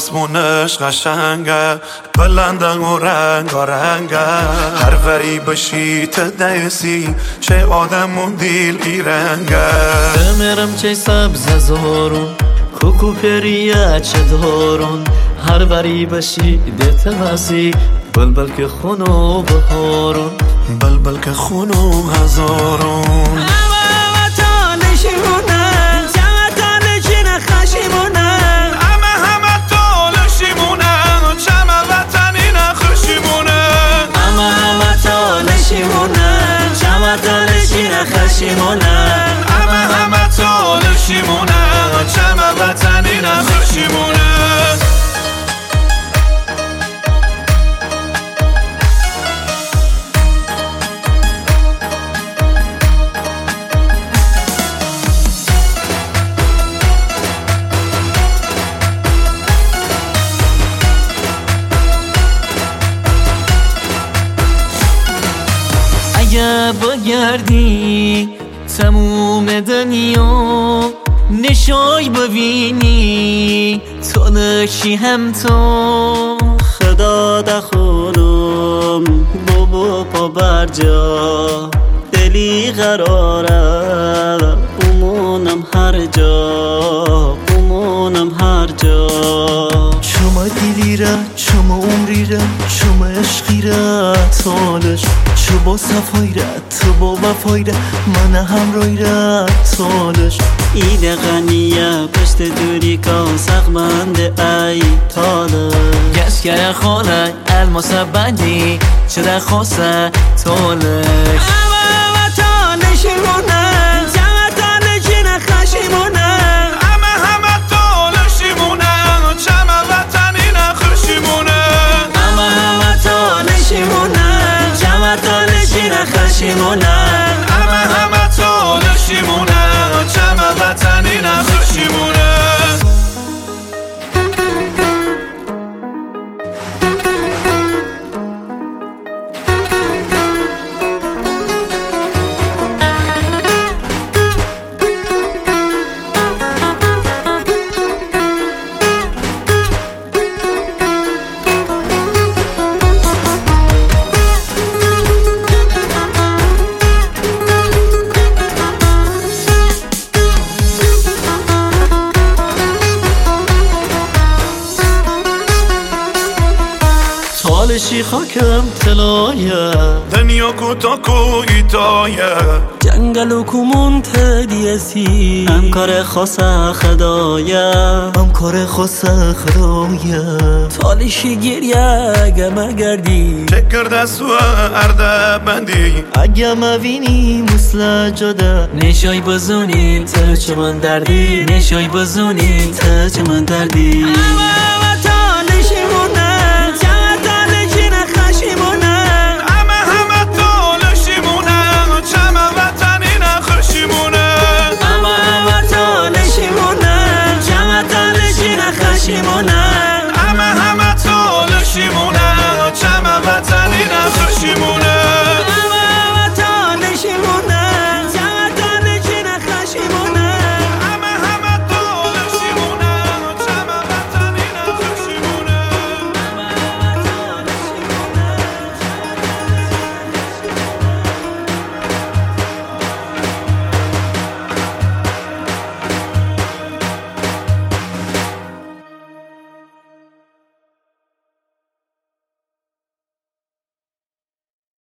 آسمونش قشنگه، بلنده و رنگه. هر وری بشی تدیسی چه آدم و دیل ایرنگه. بمیرم چه سبز زارون کوکو پریه چه دارون. هر وری بشی دتمسی بلبل که خونو بهارون. بلبل که خونو هزارون. همه تالشیمونه چم وطنی نخوشیمونه. اگه بگردی تموم دنیا نشای ببینی تالشی هم تو. خدا دخولم بابا پا برجا دلی قراره بمونم هر جا شما دلی را شما عمری را شما عشقی را تالش چو با صفایی را تو با وفایی را من همراهی را تالش. ایده غنیه پشت دوری که سقمنده ای تالش. گشگر خانه الماس بندی چه در خواسته تالش. همه تالشیمونه جمع تالشی نخوشیمونه. همه تالشیمونه چم وطنی نخوشیمونه. همه تالشیمونه جمع تالشی نخوشیمونه. همه تالشیمونه چم وطنی نخوشیمونه. تالشی خاکم تلایه دنیا کوتاه و ایتایه. جنگل و کومون تدیسی هم کار خاص خدایه. تالشی گریه اگه مگردی چه کرده سوه ارده بندی. اگه مبینی مثل جده نشای بزونی تا چه من دردی.